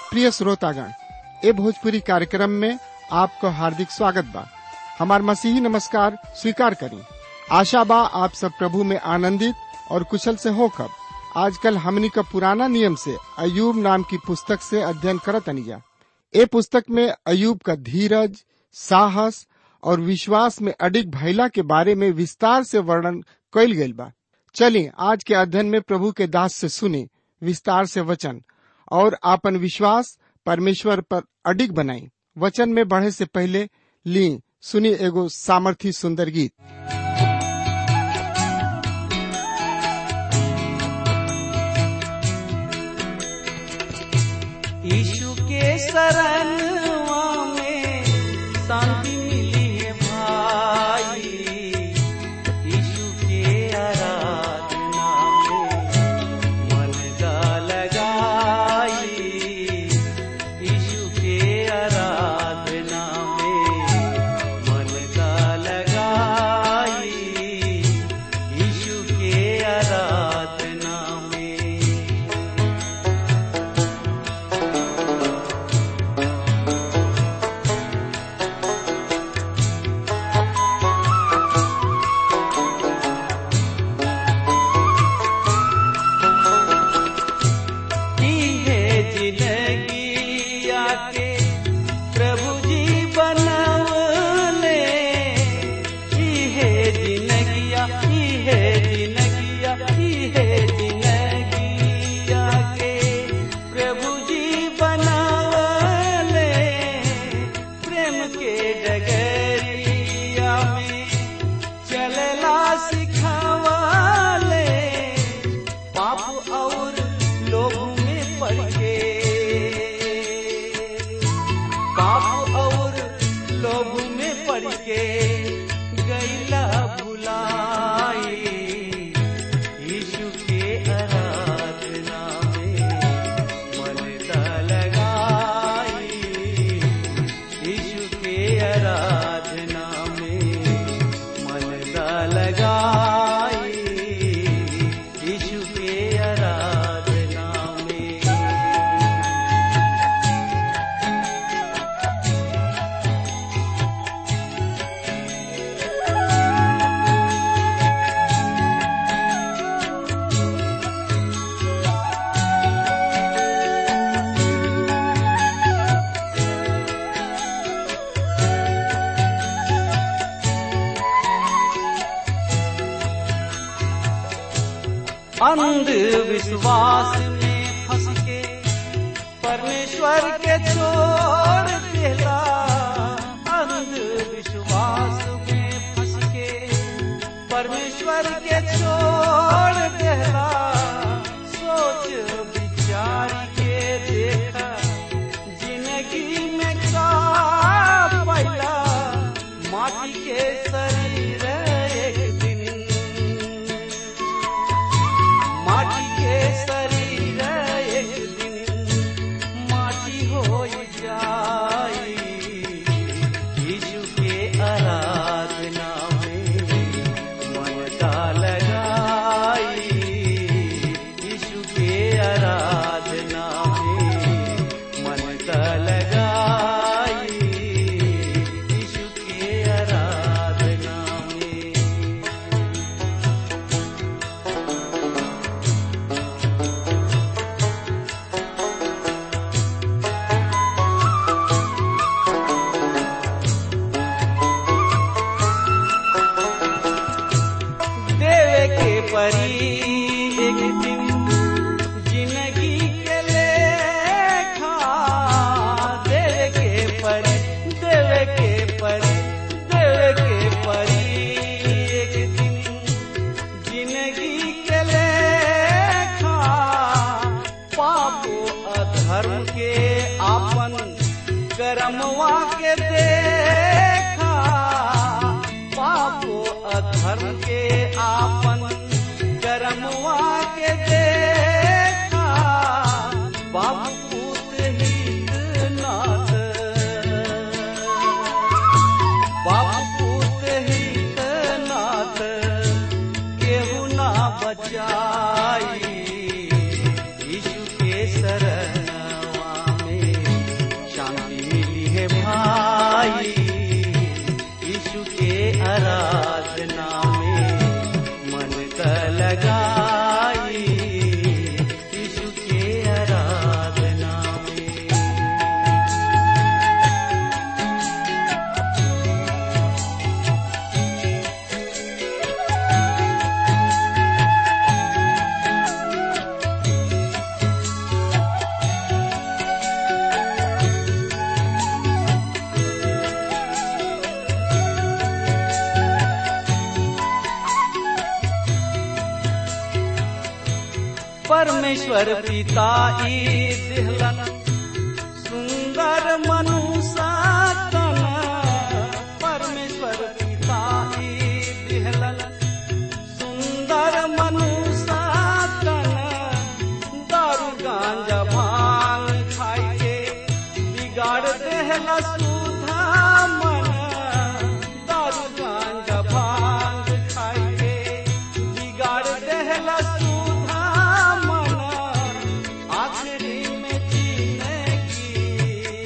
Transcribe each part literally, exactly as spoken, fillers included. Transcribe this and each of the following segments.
प्रिय श्रोतागण, ए भोजपुरी कार्यक्रम में आपको हार्दिक स्वागत बा। हमार मसीही नमस्कार स्वीकार करी। आशा बा आप सब प्रभु में आनंदित और कुशल से होकर आजकल हमनी का पुराना नियम से अयूब नाम की पुस्तक से अध्ययन करत अनिया। ए पुस्तक में अयूब का धीरज, साहस और विश्वास में अडिग भइला के बारे में विस्तार से वर्णन कइल गइल बा। चलिए आज के अध्ययन में प्रभु के दास से सुने विस्तार से वचन और आपन विश्वास परमेश्वर पर अडिग बनाई। वचन में बढ़े से पहले ली सुनी एगो सामर्थी सुंदर गीत। यीशु के शरणवा में शांति मिली है भाई, यीशु के आराधना में मन का लगाई, यीशु के आराधना में मन का लगाई, यीशु के आराधना में। अंधविश्वास में फंस के परमेश्वर के छोड़ देला, अंधविश्वास में फंस के परमेश्वर के छोड़ देला। सोच विचार के देखा जिंदगी में का पाइला, माटी के शरीर एक दिन माटी के शरीर एक दिन माटी हो जाई, यीशु के आराधना में मन का लगाई, यीशु के आराधना में मन का लगाई, यीशु के आराधना में। परी एक दिन जिंदगी के लेखा देवे के परी, देवे के परी, देवे के परी एक दिन जिंदगी के लेखा। पापो अधर्म के आपन कर्मवा के देखा, पापो अधर्म के आपन कर्मवा के देखा। बाबू पुत्र हित नाथ, बाबू पुत्र हित नाथ, केहू ना बचाई, यीशु के शरणवा में परमेश्वर पिता ई दिहलन सुंदर मनुष्य तन, परमेश्वर पिता ई दिहलन सुंदर मनुष्य तन, दारू गांजा भांग खाई के बिगाड़ देहला सुधा मन, दारू गांजा भांग खाई के बिगाड़ देहला सुधा मन, आखिरी में जीने की।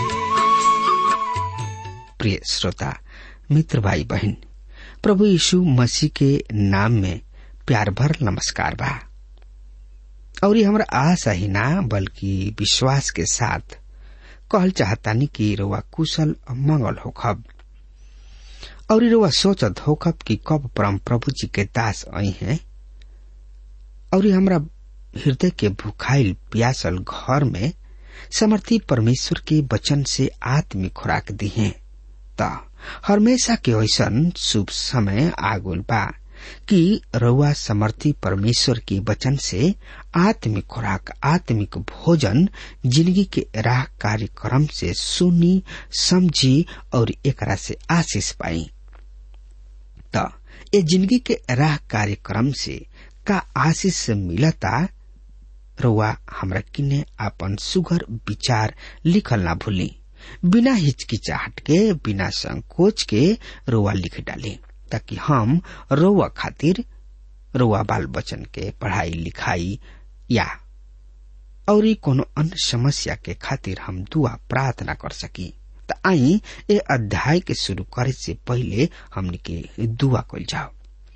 प्रिय श्रोता मित्र भाई बहन, प्रभु यीशु मसीह के नाम में प्यार भर नमस्कार बा। और ये हमारा आशा ही ना बल्कि विश्वास के साथ कहल चाहतानी कि रउआ कुशल मंगल होखब और रउआ सोचत होखब कि कब परम प्रभु जी के दास आई हैं और हमरा हृदय के भूखाइल प्यासल घर में समर्थी परमेश्वर के वचन से आत्मिक खुराक दी है। त हमेशा के ऐसन शुभ समय आगुल बा कि रउआ समर्थी परमेश्वर के वचन से आत्मिक खुराक, आत्मिक भोजन जिंदगी के राह कार्यक्रम से सुनी, समझी और एकरा से आशीष पाई। त ये जिंदगी के राह कार्यक्रम से का आशीष मिलता, रउआ हमरा किने अपन सुघर विचार लिखल ना भूली। बिना हिचकिचाहट के, बिना संकोच के रउआ लिख डाली, ताकि हम रउआ खातिर, रउआ बाल बच्चन के पढ़ाई लिखाई या और कोनो अन्य समस्या के खातिर हम दुआ प्रार्थना कर सकी। त आई ए अध्याय के शुरू करे से पहले हमनी के दुआ कइल जाओ।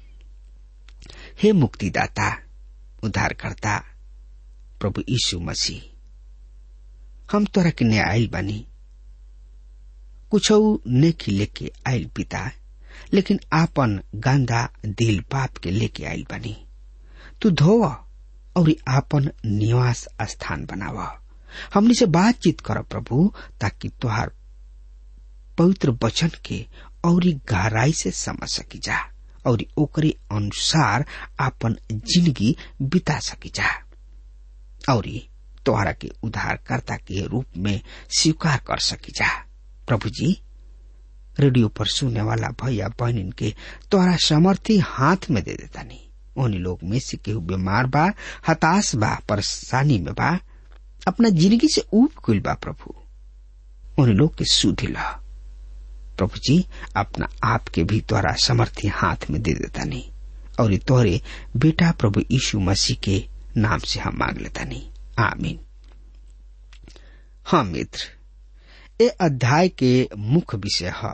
हे मुक्तिदाता, उद्धारकर्ता प्रभु यीशु मसीह, हम तोरा के ने आइल बानी, कुछ नेकी लेके आइल पिता, लेकिन आपन गांधा दिल पाप के लेके आइल बानी। तू धोव और आपन निवास स्थान बनावा। हमनी से बातचीत कर प्रभु, ताकि तुहार पवित्र वचन के और गहराई से समझ सकी जा और ओकरे अनुसार आपन जिंदगी बिता सकी जा और तुहारा के उद्धारकर्ता के रूप में स्वीकार कर सकी जा। प्रभु जी, रेडियो पर सुनने वाला भैया बहनिन के तोहरा समर्थी हाथ में दे देता नहीं। उन्हीं लोग में से केहू बीमार बा, हताश बा, परेशानी में बा, अपना जिंदगी से ऊब गइल बा प्रभु, उन्हीं लोग के सुधि ला। प्रभु जी, अपना आप के भी तोहरा समर्थी हाथ में दे देता नहीं और तोहरे बेटा प्रभु यीशु मसीह के नाम से हम मांग लेता नहीं, आमीन। हाँ मित्र, ए अध्याय के मुख्य विषय है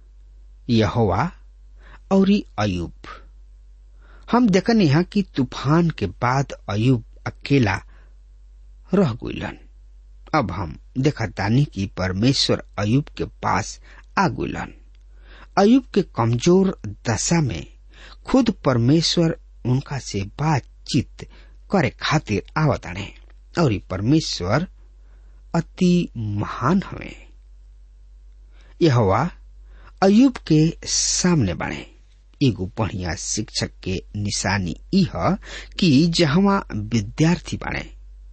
यहोवा और अयूब। हम देखनी है कि तूफान के बाद अयूब अकेला रह गइलन। अब हम देखतानी कि परमेश्वर अयूब के पास आ गइलन। अयूब के कमजोर दशा में खुद परमेश्वर उनका से बातचीत करे खातिर आवताने और परमेश्वर अति महान हवे। यहोवा अयूब के सामने बाणे। एगो बढ़िया शिक्षक के निशानी ई है कि जहाँ विद्यार्थी बाणे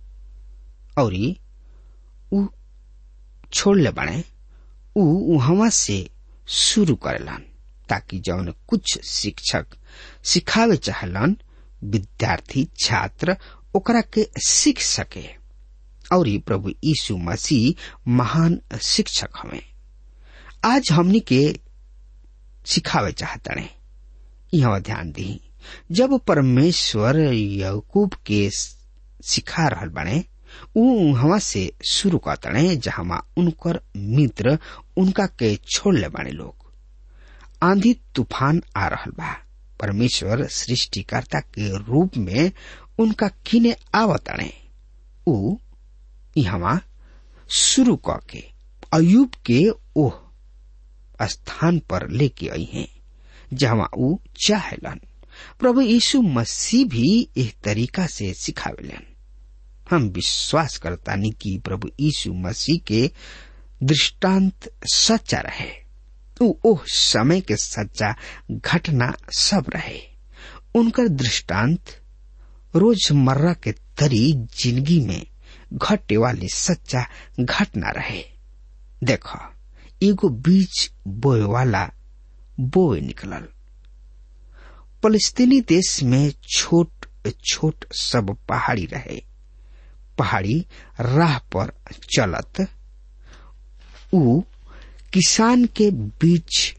और उ छोड़ले बाणे, उ वहां से शुरू करेलन, ताकि जौन कुछ शिक्षक सिखावे चाहलन विद्यार्थी छात्र ओकरा के सीख सके। और प्रभु यीशु मसीह महान शिक्षक हमें आज हमनी के सिखावे चाहता ने। यह ध्यान दी, जब परमेश्वर याकूब के सिखा रहल बने, उ हवा से शुरू करतने जहां उनकर मित्र उनका के छोड़ले बाने लोग। आंधी तूफान आ रहल बा, परमेश्वर सृष्टिकर्ता के रूप में उनका किने आवतने। उ यहाँ शुरू करके अयूब के ओह स्थान पर लेके आई हैं जहाँ उ चाहेलन। प्रभु यीशु मसीह भी इस तरीका से सिखावेलन। हम विश्वास करतानी कि प्रभु यीशु मसीह के दृष्टांत सच्चा रहे, उ ओह समय के सच्चा घटना सब रहे। उनकर दृष्टांत रोजमर्रा के तरी जिंदगी में घटे वाली सच्चा घटना रहे। देखो, एगो बीज बोए वाला बोए निकलल। फलस्तीनी देश में छोट छोट सब पहाड़ी रहे। पहाड़ी राह पर चलत ऊ किसान के बीज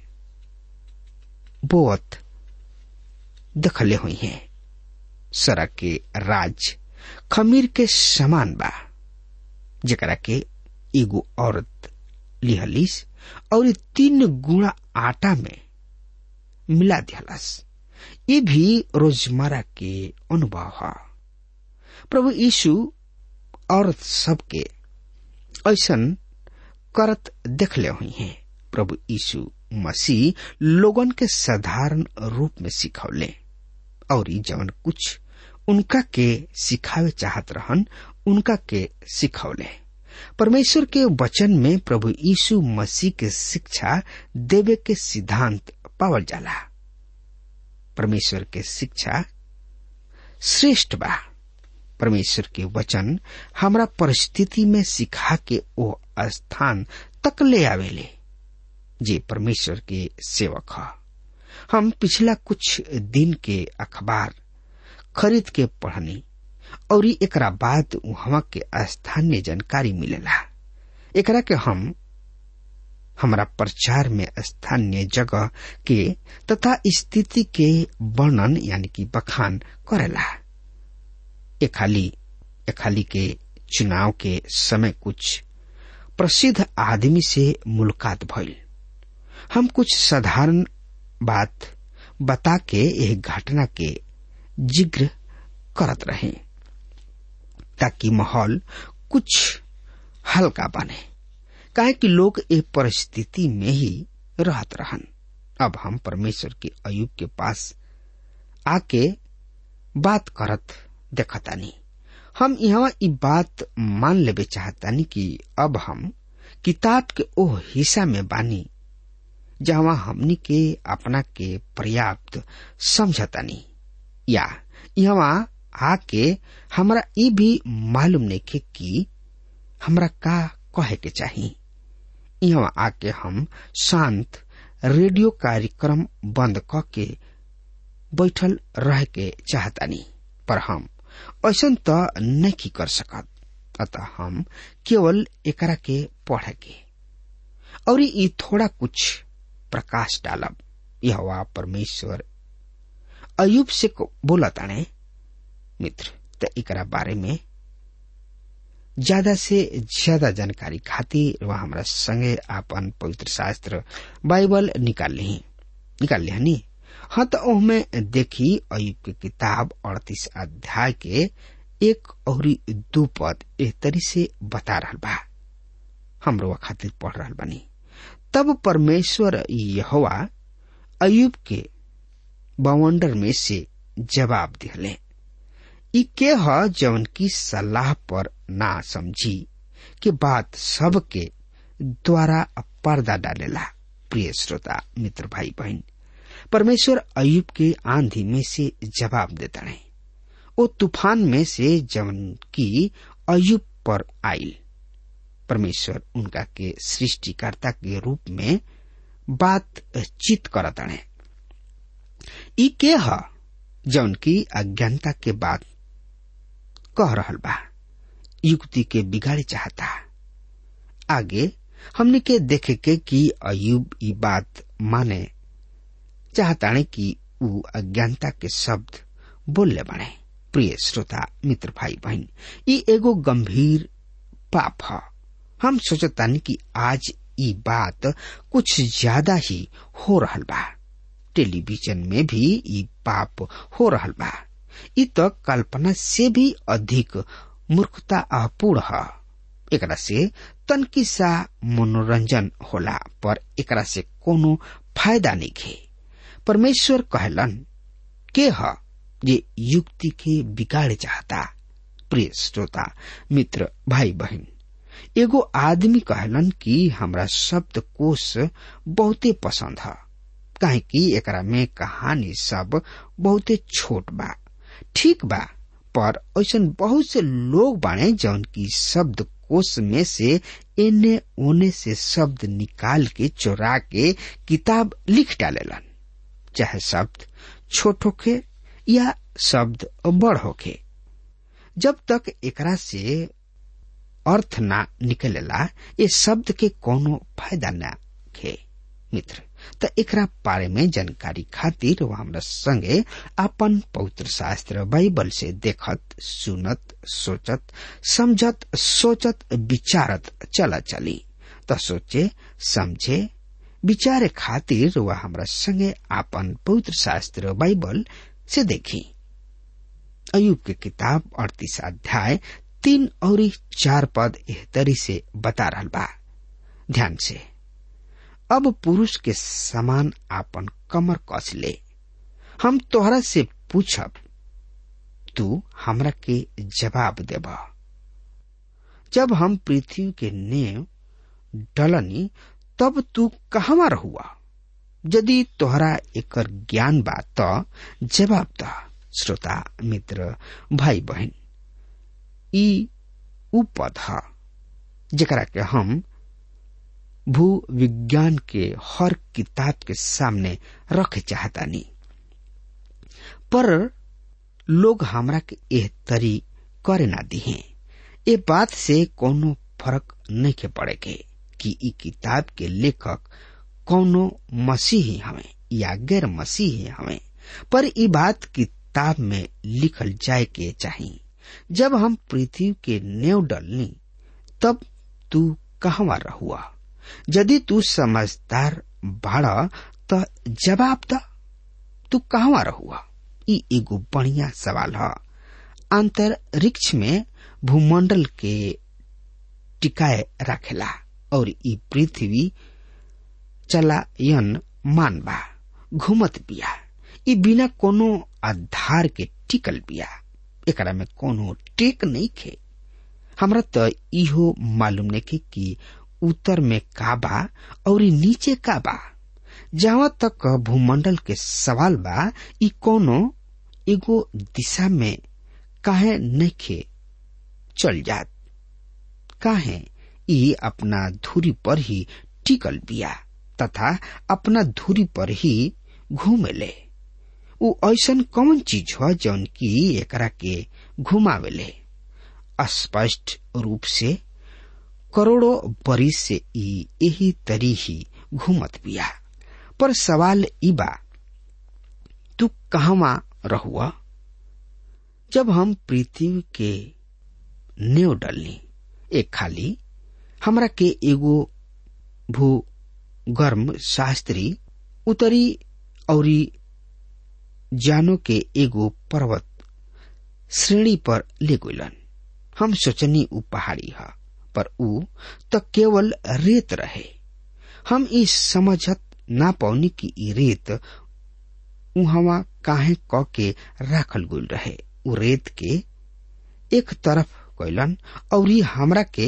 बोअत देखले हुई है। सड़क के राज खमीर के समान बा, जेकरा के एगो औरत लिहलिस और तीन गुणा आटा में मिला दिहलस। ये भी रोजमर्रा के अनुभव है। प्रभु यीशु औरत सबके ऐसन करत देखले हुई हैं। प्रभु यीशु मसीह लोगन के साधारण रूप में सिखौले और जवन कुछ उनका के सिखावे चाहत रहन उनका के सिखौले। परमेश्वर के वचन में प्रभु यीशु मसीह के शिक्षा देवे के सिद्धांत पावल जाला। परमेश्वर के शिक्षा श्रेष्ठ बा। परमेश्वर के वचन हमरा परिस्थिति में सिखा के ओ स्थान तक ले आवेले जे परमेश्वर के सेवक ह। हम पिछला कुछ दिन के अखबार खरीद के पढ़नी और एकरा बाद वहां के स्थानीय जानकारी मिलेला। एकरा के हम हमारा प्रचार में स्थानीय जगह के तथा स्थिति के वर्णन यानी कि बखान करेला। एक खाली एक खाली के चुनाव के समय कुछ प्रसिद्ध आदमी से मुलाकात भइल। हम कुछ साधारण बात बता के यह घटना के जिक्र करत रहे ताकि माहौल कुछ हल्का बने, काहे कि लोग एक परिस्थिति में ही रहत रहन। अब हम परमेश्वर के अय्यूब के पास आके बात करत देखतानी। हम यहाँ ई बात मान लेवे चाहतानी कि अब हम किताब के ओ हिस्सा में बानी जहाँ हमनी के अपना के पर्याप्त समझतानी, या यहाँ आके हमरा ई भी मालूम नहीं कि हमरा का कहे के चाहिए। यहाँ आके हम शांत रेडियो कार्यक्रम बंद क के बैठल रह के चाहतानी, पर हम ऐसन तो नहीं कर सकत। अतः हम केवल एकरा के पढ़े के और ये थोड़ा कुछ प्रकाश डालब। यहोवा परमेश्वर अय्यूब से बोला ताने मित्र, तो एकरा बारे में ज्यादा से ज्यादा जानकारी खातिर वह हमारा संगे आपन पवित्र शास्त्र बाइबल निकाल ली निकाल ली हाँ, तो उसमें देखी अय्यूब की किताब अड़तीस अध्याय के एक और दो पद एक तरी से बता रहा बा। हम रोवा खातिर पढ़ रहा बनी। तब परमेश्वर यहोवा अय्यूब के बवंडर में से जवाब दिले, ई के ह जवन की सलाह पर ना समझी के बात सब के द्वारा पर्दा डालेला। प्रिय श्रोता मित्र भाई बहन, परमेश्वर अय्यूब के आंधी में से जवाब देता है। वो तूफान में से जवन की अय्यूब पर आयल। परमेश्वर उनका के सृष्टिकर्ता के रूप में बातचीत करता है। ई के ह जवन की अज्ञानता के बात कह रहल बा, युक्ति के बिगाड़े चाहता। आगे हमने के देखे के कि अय्यूब ई बात माने चाहता है कि ऊ अज्ञानता के शब्द बोलले बने। प्रिय श्रोता मित्र भाई बहन, ई एगो गंभीर पाप है। हम सोचतानी कि आज ई बात कुछ ज्यादा ही हो रहल बा। टेलीविजन में भी ई पाप हो रहल बा। ई तो कल्पना से भी अधिक मूर्खता अपूर्ण है। एकरा से तनकी सा मनोरंजन होला, पर एकरा से कोनो फायदा नहीं है। परमेश्वर कहलन के ह ये युक्ति के बिगाड़े चाहता। प्रिय श्रोता मित्र भाई बहन, एगो आदमी कहलन कि हमरा शब्द कोश बहुते पसंद है, काहे कि एकरा में कहानी सब बहुते छोट बा। ठीक बा, पर ऐसा बहुत से लोग बाणे जौन की शब्द कोश में से एने ओने से शब्द निकाल के चोरा के किताब लिख डालेलन, चाहे शब्द छोट होखे या शब्द बड़ होखे। जब तक एकरा से अर्थ ना निकलेला ये शब्द के कोनो फायदा ना खे मित्र। त एकरा बारे में जानकारी खातिर वो हमरा संगे अपन पवित्र शास्त्र बाइबल से देखत, सुनत, सोचत, समझत, सोचत, विचारत चला चली। त सोचे, समझे, विचारे खातिर वह हमरा संगे अपन पवित्र शास्त्र बाइबल से देखी। अयुब के किताब अड़तीस अध्याय तीन और चार पद एहतरी से बता रहल बा। ध्यान से, अब पुरुष के समान आपन कमर कस ले, हम तोहरा से पूछब, तू हमरा के जवाब देब। जब हम पृथ्वी के नेव डलनी तब तू कहवा रहुआ? यदि तोहरा एकर ज्ञान बा त जवाब द। श्रोता मित्र भाई बहन, ई उ पद ह जेकरा के हम भू विज्ञान के हर किताब के सामने रखे चाहतानी, पर लोग हमरा के एह तरी करे ना दिहे। ए बात से कोनो फर्क नहीं के पड़े के कि ई किताब के लेखक कोनो मसीही हमें या गैर मसीही हमें, पर ई बात किताब में लिखल जाए के चाहिए। जब हम पृथ्वी के नेव डलनी तब तू कहवा रहुआ? यदि तू समझदार बाड़ा त जवाब द, तू कहवा रहुआ? ई एगो बढ़िया सवाल है। अंतरिक्ष में भूमंडल के टिकाए रखेला और ई पृथ्वी चलायन मान बा, घूमत बिया। ई बिना कोनो आधार के टिकल बिया, एकरा में कोनो टेक नहीं खे। हमरा तो इहो मालूम नहीं कि उत्तर में का बा और नीचे का बा। जहाँ तक भूमंडल के सवाल बा, ई कोनो एगो दिशा में काहे नहीं खे चल जात? काहे ई अपना धुरी पर ही टिकल बिया तथा अपना धुरी पर ही घूमेले। उ ऐसन कौन चीज है जौन की एकरा के घुमावेले? स्पष्ट रूप से करोड़ों बरिस से ई यही तरी ही घूमत बिया। पर सवाल ई बा, तू कहवा रहुआ? जब हम पृथ्वी के नेव डलनी, एक खाली हमरा के एगो भू गर्म शास्त्री उतरी औरी जानो के एगो पर्वत श्रेणी पर ले गइलन। हम सोचनी उ पहाड़ी है, पर उ तो केवल रेत रहे। हम ई समझत ना पौनी कि ई रेत उहवा काहे क के राखल गइल रहे। उ रेत के एक तरफ कइलन और ई हमरा के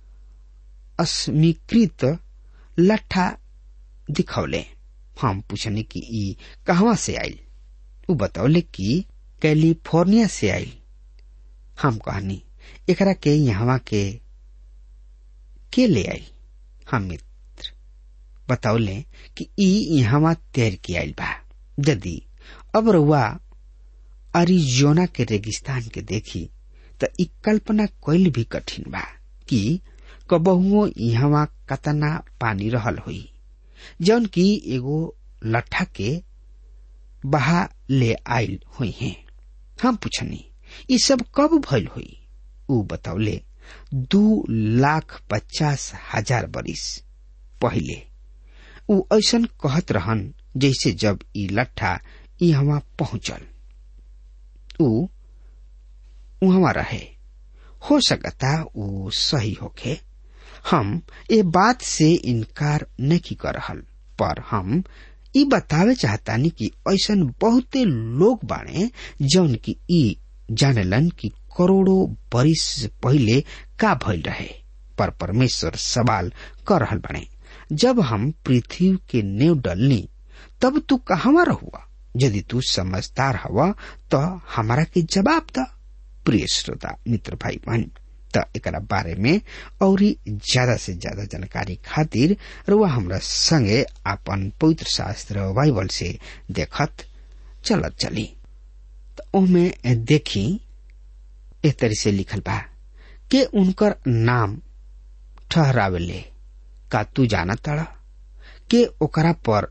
अस्वीकृत लट्ठा दिखौले। हम पूछनी कि ई कहवा से आइल? उ बतौले कि कैलिफोर्निया से आइल। हम कहनी, एकरा के यहाँ के के ले आई? हम मित्र बतौले कि ई यहाँ तैर के आइल बा। यदि अब रउआ अरिजोना के रेगिस्तान के देखी त ई कल्पना कइल भी कठिन बा कि कबहुओ यहाँ कतना पानी रहल हुई जौन की एगो लट्ठा के बहा ले आइल हुई है। हम पूछनी, ई सब कब भइल हुई? उ बतौले, दू लाख पचास हजार बरिस पहले। उ ऐसन कहत रहन जैसे जब ई लट्ठा यहाँ पहुंचल उ उहवा रहे। हो सकता उ सही होखे। हम ए बात से इनकार नहीं कर रहल, पर हम ई बतावे चाहतानी कि ऐसन बहुते लोग बाणे जौन की ई जानेलन कि करोड़ों बरिस पहले का भइल रहे। पर परमेश्वर सवाल कर रहल बाणे, जब हम पृथ्वी के नेव डलनी तब तू कहवा रहुआ? यदि तू समझदार हवा तो हमारा के जवाब द। प्रिय श्रोता मित्र भाई बहन, त एकरा बारे में और ज्यादा से ज्यादा जानकारी खातिर रुआ हमरा संगे अपन पवित्र शास्त्र बाइबल से देखत चलत चली। त ओमे देखी एक तरह से लिखल बा के उनकर नाम ठहरावेले का तू जाना तड़ा, के ओकरा पर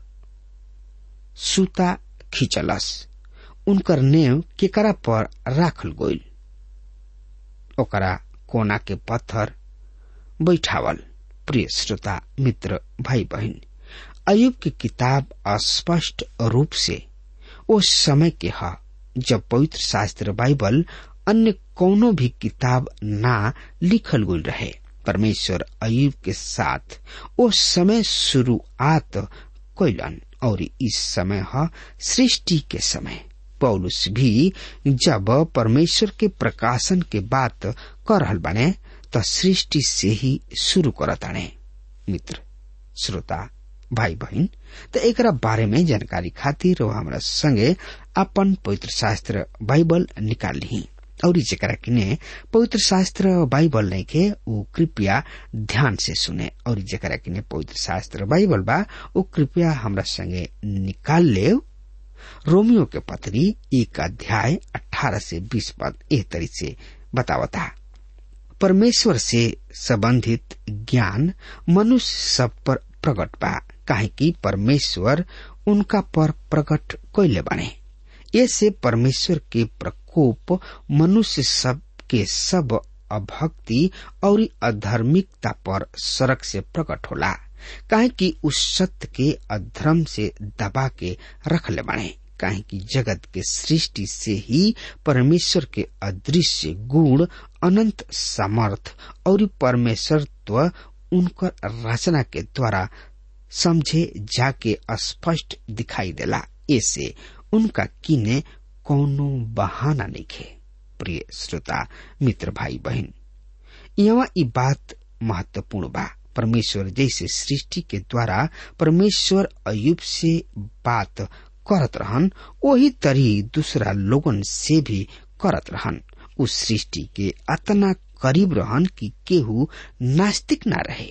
सूता खींचलस, उनकर नेव केकरा पर राखल गइल, ओकरा कोना के पत्थर बैठावल। प्रिय श्रोता मित्र भाई बहन, अय्यूब की किताब स्पष्ट रूप से उस समय के है जब पवित्र शास्त्र बाइबल अन्य कोनो भी किताब ना लिखल गइल रहे। परमेश्वर अय्यूब के साथ उस समय शुरुआत कैलन और इस समय है सृष्टि के समय। पौलुस भी जब परमेश्वर के प्रकाशन के बात कर रहल बने तो सृष्टि से ही शुरू करताने। मित्र श्रोता भाई बहन, तो एकरा बारे में जानकारी खातिर हमरा संगे अपन पवित्र शास्त्र बाइबल निकाल ली और जेकरा किने पवित्र शास्त्र बाइबल नहीं के वो कृपया ध्यान से सुने, और जेकरा किने पवित्र शास्त्र बाइबल बा वो कृपया हमरा संगे निकाल ले। रोमियो के पत्री एक अध्याय अठारह से बीस पद एक तरी से बतावता, परमेश्वर से संबंधित ज्ञान मनुष्य सब पर प्रकट बा, काहे कि परमेश्वर उनका पर प्रकट कैले बने। ऐसे परमेश्वर के प्रकोप मनुष्य सब के सब अभक्ति और अधर्मिकता पर सड़क से प्रकट होला, काहे कि उस सत्य के अधर्म से दबा के रखले बने। काहे कि जगत के सृष्टि से ही परमेश्वर के अदृश्य गुण, अनंत सामर्थ और परमेश्वरत्व उनकर रचना के द्वारा समझे जाके स्पष्ट दिखाई देला। ऐसे उनका किने कोनो बहाना नहीं है। प्रिय श्रोता मित्र भाई बहन, यहाँ ये बात महत्वपूर्ण बा। परमेश्वर जैसे सृष्टि के द्वारा परमेश्वर अय्यूब से बात करत रहन, वही तरी दूसरा लोगन से भी करत रहन। उस सृष्टि के अतना करीब रहन कि केहू नास्तिक ना रहे।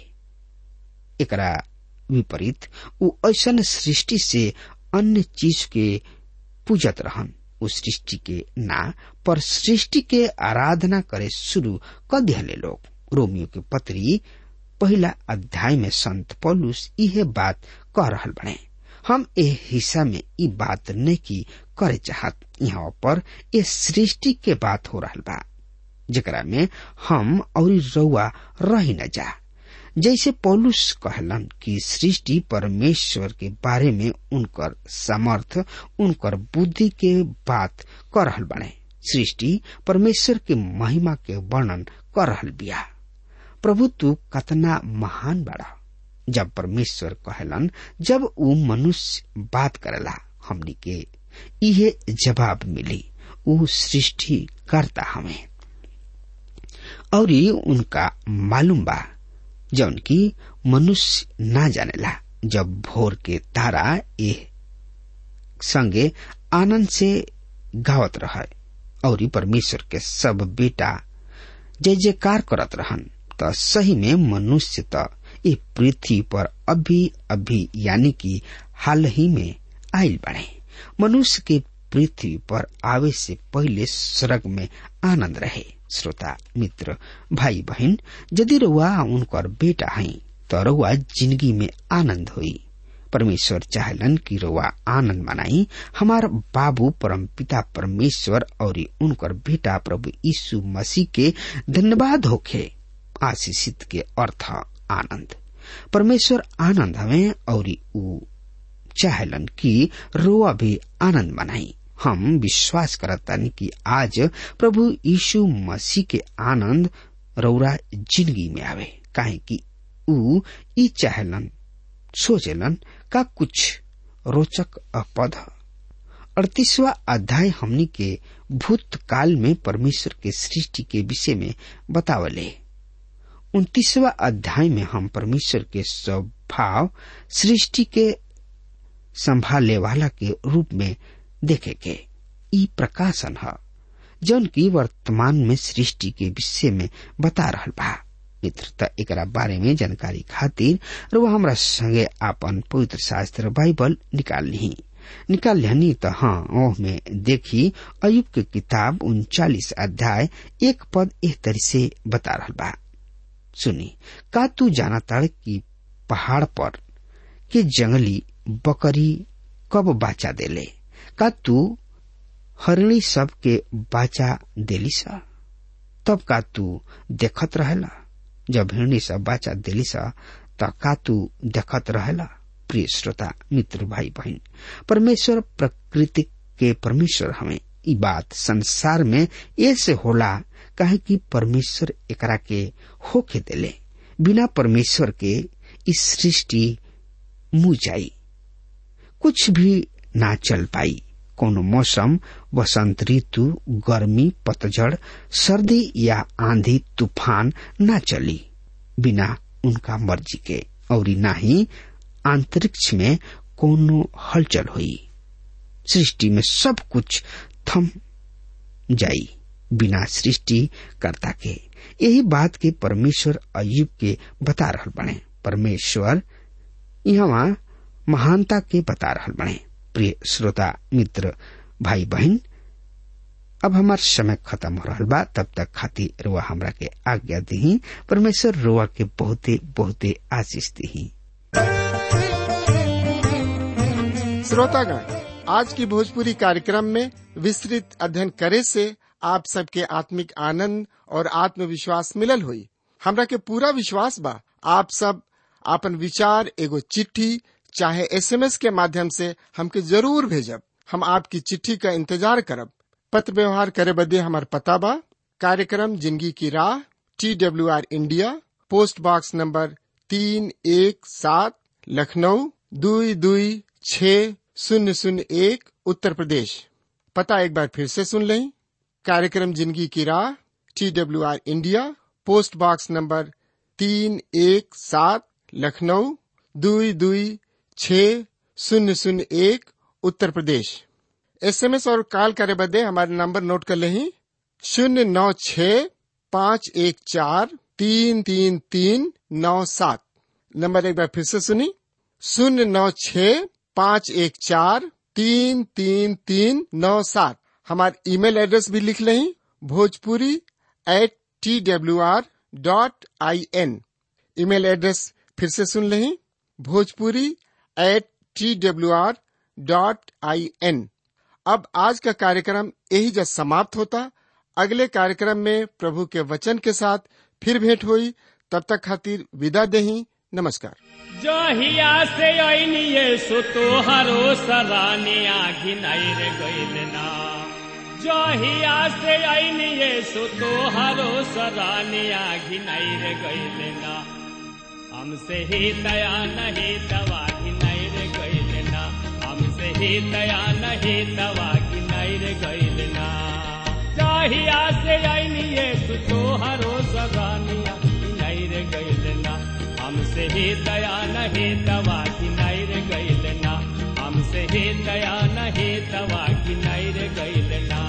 एकरा विपरीत वो ऐसन सृष्टि से अन्य चीज के पूजत रहन। उस सृष्टि के ना पर सृष्टि के आराधना करे शुरू कर दिहले लोग। रोमियो के पत्री पहला अध्याय में संत पौलुस यह बात कह रहल बने। हम ए हिस्सा में ई बात नहीं की करे चाहत, यहाँ पर इस सृष्टि के बात हो रहल बा जेकरा में हम और रउआ रही न जा। जैसे पौलुस कहलन कि सृष्टि परमेश्वर के बारे में उनकर सामर्थ, उनकर बुद्धि के बात कर रहल बने। सृष्टि परमेश्वर के महिमा के वर्णन कर रहल बिया। प्रभु तू कतना महान बड़ा। जब परमेश्वर कहलन, जब वो मनुष्य बात करला हमनी के इहे जवाब मिली, वो सृष्टि करता हमें और उनका मालूम बा जौन की मनुष्य ना जानेला। जब भोर के तारा ए संगे आनंद से गावत रहे और परमेश्वर के सब बेटा जय जयकार करत रहन, त सही में मनुष्य त ये पृथ्वी पर अभी अभी यानी कि हाल ही में आयल बने। मनुष्य के पृथ्वी पर आवे से पहले स्वर्ग में आनंद रहे। श्रोता मित्र भाई बहन, यदि रउआ उनकर बेटा है तो रउआ जिंदगी में आनंद हुई। परमेश्वर चाहलन कि रउआ आनंद मनाई। हमार बाबू परम पिता परमेश्वर और उनकर बेटा प्रभु यीशु मसीह के धन्यवाद होखे। आशीषित के अर्थ आनंद। परमेश्वर आनंद हमें और ऊ चाहलन कि रउआ भी आनंद मनाई। हम विश्वास करतानी कि आज प्रभु यीशु मसीह के आनंद रउरा जिंदगी में आवे, काहे कि ऊ ई चाहलन सोचलन का कुछ रोचक पद। अड़तीसवा अध्याय हमनी के भूतकाल में परमेश्वर के सृष्टि के विषय में बतावले। उन्तीसवा अध्याय में हम परमेश्वर के स्वभाव सृष्टि के संभाले वाला के रूप में देखे के ई प्रकाशन है। जौन की वर्तमान में सृष्टि के विषय में बता रहल बा। मित्र, त एकरा बारे में जानकारी खातिर रुआ हमरा संगे आपन पवित्र शास्त्र बाइबल निकाल ली निकाल लिहनी त हाँ ओह में देखी अयुब के किताब उनचालीस अध्याय एक पद इस तरह से बता रहल बा। सुनी, का तू जाना ताड़ कि पहाड़ पर के जंगली बकरी कब बाचा देले? का तू हरिणी सब के बाचा देली सा? तब का तू देखत रहेला? जब हिरणी सब बाचा देली सा त का तू देखत रहेला? प्रिय श्रोता मित्र भाई बहन, परमेश्वर प्रकृति के परमेश्वर हमें ई बात संसार में ऐसे होला काहे कि परमेश्वर एकरा के होके देले। बिना परमेश्वर के इस सृष्टि मुँह जाई, कुछ भी ना चल पाई। कोनो मौसम, वसंत ऋतु, गर्मी, पतझड़, सर्दी या आंधी तूफान ना चली बिना उनका मर्जी के, और ना ही अंतरिक्ष में कोनो हलचल हुई। सृष्टि में सब कुछ थम जाई बिना सृष्टि कर्ता के। यही बात के परमेश्वर अय्यूब के बता रहल बने। परमेश्वर यहाँ महानता के बता रहल बने। प्रिय श्रोता मित्र भाई बहन, अब हमार समय खत्म हो रहा बा। तब तक खातिर रुआ हमरा के आज्ञा दी। परमेश्वर रुआ के बहुते बहुते आशीष दी। श्रोतागण, आज की भोजपुरी कार्यक्रम में विस्तृत अध्ययन करे से आप सबके आत्मिक आनंद और आत्मविश्वास मिलल हुई। हमरा के पूरा विश्वास बा आप सब आपन विचार एगो चिट्ठी चाहे एसएमएस के माध्यम से हमके जरूर भेजब। हम आपकी चिट्ठी का इंतजार करब। पत्र व्यवहार करे बदे हमार पता बा कार्यक्रम जिंदगी की राह, T W R India, post box number तीन एक सात, लखनऊ दुई दुई छः शून्य शून्य एक, उत्तर प्रदेश। पता एक बार फिर से सुन लें। कार्यक्रम जिंदगी की राह, T W R India, post box number तीन एक सात, लखनऊ दुई दुई छः शून्य शून्य एक, उत्तर प्रदेश। एसएमएस और कॉल करे बदे हमारे नंबर नोट कर लें। शून्य नौ छः पाँच एक चार तीन तीन तीन नौ सात। नंबर एक बार फिर से सुनी, शून्य नौ छः पाँच एक चार तीन तीन तीन नौ सात। हमारे ईमेल एड्रेस भी लिख लें, Bhojpuri at T W R dot I N. Email address फिर से सुन लें, Bhojpuri at T W R dot I N. अब आज का कार्यक्रम यही जब समाप्त होता। अगले कार्यक्रम में प्रभु के वचन के साथ फिर भेंट हुई। तब तक खातिर विदा देही। नमस्कार। जहिया से आईनिये सो तोहरो सराने आखि नहीं रे गइल ना। जहिया से आईनिये सो तोहरो सराने आखि नहीं रे गइल ना। हमसे ही दया नहीं दवा की नहीं रे गइल ना। हमसे ही दया नहीं दवा की नहीं रे गइल ना। जहिया से आईनिये सो तोहरो सराने आखि नहीं रे गइल ना। हमसे ही दया नहीं दवा की नहीं रे गइल ना। हमसे ही दया नहीं दवा की नहीं रे गइल ना।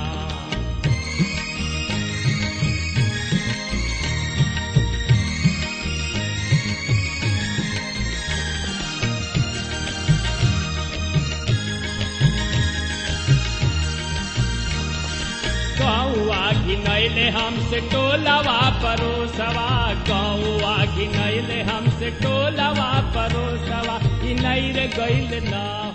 गौआ घिनैले हमसे टोलवा परोसवा। गौआ घिनैले हमसे टोलवा परोसवा। घिनैर गइल ना।